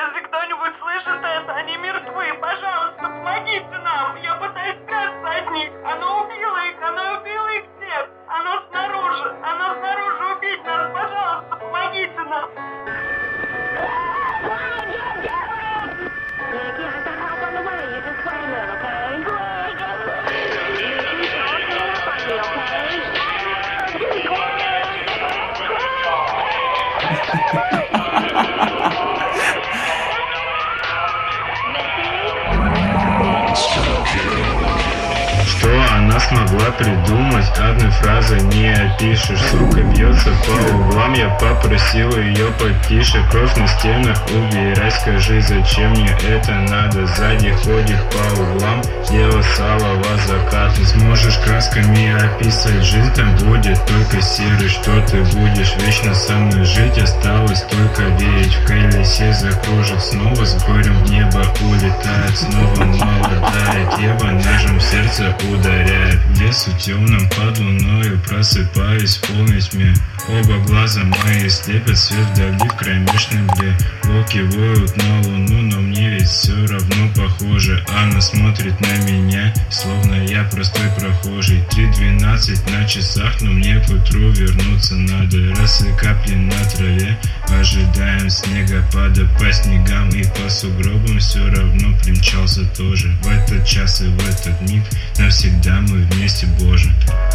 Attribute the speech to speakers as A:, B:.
A: Если кто-нибудь слышит это, они мертвы. Пожалуйста, помогите нам. Я пытаюсь скрыться от них. Оно убило их всех. Оно снаружи убить нас. Пожалуйста, помогите нам.
B: Что она смогла придумать, одной фразой не опишешь. Сука бьется по углам, я попросил ее потише. Кровь на стенах убирай, скажи, зачем мне это надо. Сзади ходит по углам, дело салова закат. Не сможешь красками описать жизнь, там будет только серый. Что ты будешь вечно со мной жить, осталось только верить. В колесе закружит снова, с горем в небо улетает. Снова молодая дева ножом в сердце ударяет. В лесу темном под луною просыпаюсь в полной тьме. Оба глаза мои слепят, свет вдали в кромешной мгле. Волки воют на луну, но мне ведь все равно похоже. Она смотрит на меня, словно я простой прохожий. 3:12 на часах, но мне к утру вернуться надо. Росы капли на траве, ожидаем снегопада. По снегам и по сугробам все равно примчался тоже. В этот час и в этот миг навсегда мы вместе, Боже.